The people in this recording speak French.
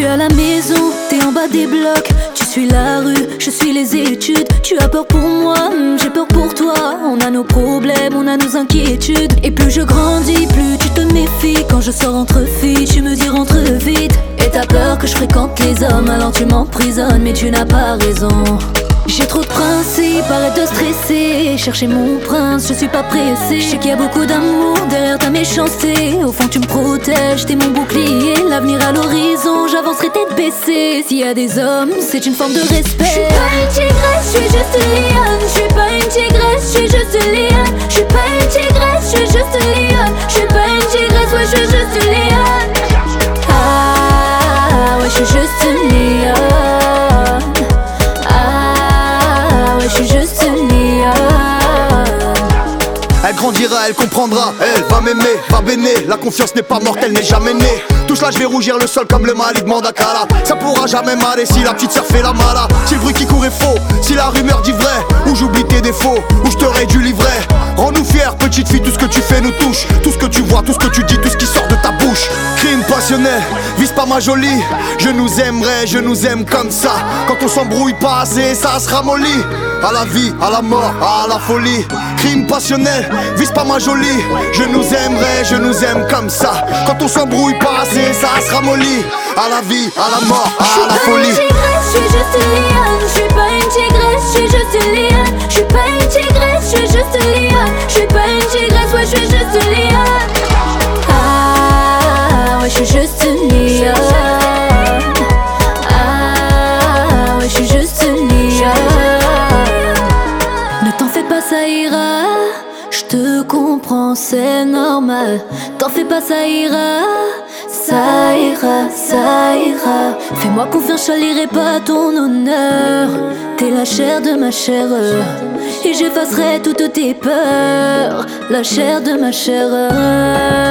suis à la maison, t'es en bas des blocs. Tu suis la rue, je suis les études. Tu as peur pour moi, j'ai peur pour toi. On a nos problèmes, on a nos inquiétudes. Et plus je grandis, plus tu te méfies. Quand je sors entre filles, tu me dis rentre vite. Et t'as peur que je fréquente les hommes, alors tu m'emprisonnes, mais tu n'as pas raison. J'ai trop de principes, arrête de stresser. Chercher mon prince, je suis pas pressée. Je sais qu'il y a beaucoup d'amour derrière ta méchanceté. Au fond tu me protèges, t'es mon bouclier. L'avenir à l'horizon, j'avancerai tête baissée. S'il y a des hommes, c'est une forme de respect. Je suis pas une tigresse, je suis juste une lionne. Je suis pas une tigresse, je suis juste une lionne. Je suis pas une tigresse, je suis juste une lionne. Je suis pas une tigresse, ouais je suis juste une lionne. Ah ouais je suis juste une lionne. Je suis juste une lionne. Elle grandira, elle comprendra, elle va m'aimer, va béner. La confiance n'est pas morte, elle n'est jamais née. Tout cela je vais rougir le sol comme le Malik Mandakala. Ça pourra jamais m'aller si la petite sœur fait la mala. Si le bruit qui court est faux, si la rumeur dit vrai, ou j'oublie tes défauts, ou je te réduis livret. Rends-nous fiers, petite fille, tout ce que tu fais nous touche. Tout ce que tu vois, tout ce que tu dis, tout ce qui sort de ta bouche. Crime passionnel, vise pas ma jolie. Je nous aimerai, je nous aime comme ça. Quand on s'embrouille pas assez, ça se ramollit. À la vie, à la mort, à la folie. Crime passionnel, vise pas ma jolie. Je nous aimerai, je nous aime comme ça. Quand on s'embrouille pas assez, ça se ramollit. À la vie, à la mort, à la folie. Je suis juste une lionne. Je suis pas une tigresse, je suis juste une lionne. Je suis pas une tigresse, je suis juste une lionne. Je suis pas une tigresse, ouais je suis juste une lionne. Ah ouais je suis juste une lionne. Ah ouais je suis juste une lionne. Ne t'en fais pas, ça ira. Je te comprends, c'est normal. T'en fais pas, ça ira. Ça ira, ça ira. Fais-moi confiance, je lirai pas ton honneur. T'es la chair de ma chair, et j'effacerai toutes tes peurs. La chair de ma chair.